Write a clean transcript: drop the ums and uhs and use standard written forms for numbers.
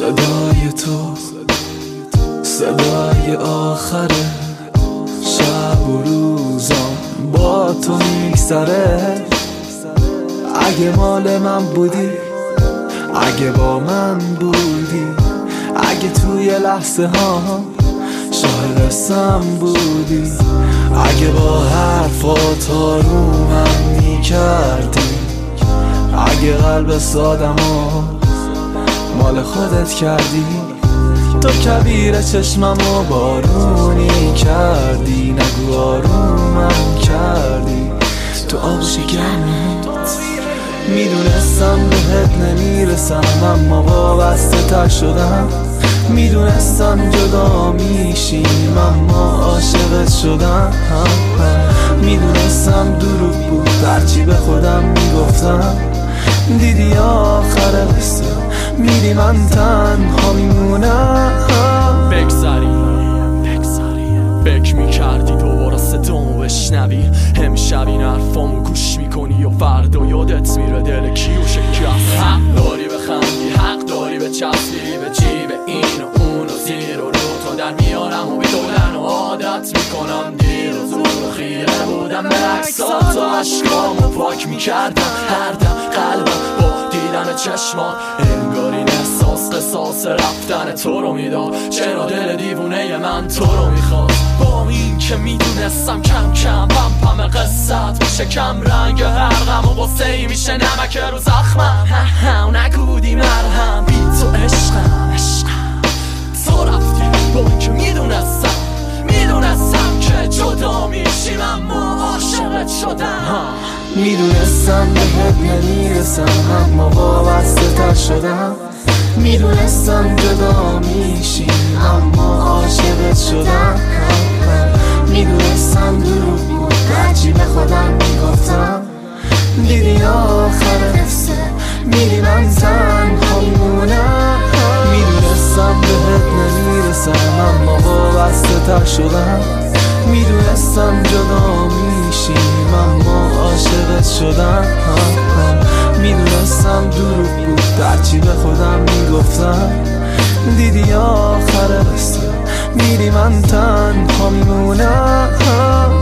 صدای تو صدای آخر شب و روزم با تو میگذره. اگه مال من بودی، اگه با من بودی، اگه توی لحظه ها شاهد قصه‌ام بودی، اگه با حرفات آرومم میکردی، اگه قلب سادمو مال خودت کردی، تو کبیر چشممو بارونی کردی، نگو آرومم کردی، تو آب شکمت. میدونستم بهت نمیرسم اما وابسته تر شدم، میدونستم جدا میشیم اما عاشقت شدم، میدونستم دروغ بود هرچی به خودم میگفتم، دیدی آخر قصه میری من تنها میمونم. بگذری فکر میکردی دوباره صدامو بشنوی، امشب این حرفامو گوش میکنی و فردا یادت میره دل کیو شکست. حق داری بخندی، حق داری بچسبی به جیب این و اون و زیر و رو تا در میارم و بدولن و عادت میکنم دیر و زور و خیره بودم به عکسات و عشقامو پاک میکردم، هر دم قلبم با دیدن چشمان انگار این احساس قصاص رفتن تو رو میداد. چرا دل دیوونه من تو رو میخواد، با این که میدونستم کم کم پم قصت میشه کم رنگ هر غم و واسه میشه نمک رو زخمم. نگو بودی مرهم بی تو عشقم، تو رفتی با این که میدونستم که جدا میشیم اما عاشقت شدم. میدونستم بهت نمیرسم اما وابسته تر شدم، میدونستم جدا میشیم اما عاشقت شدم، میدونستم دروغ بود هرچی به خودم میگفتم، دیدی آخر قصه میری من تنها میمونم. میدونستم بهت نمیرسم اما وابسته تر شدم، میدونستم جدا میشیم اما عاشقت شدم، میدونستم دروغ بود هرچی به خودم میگفتم، دیدی آخر قصه میری من تنها میمونم.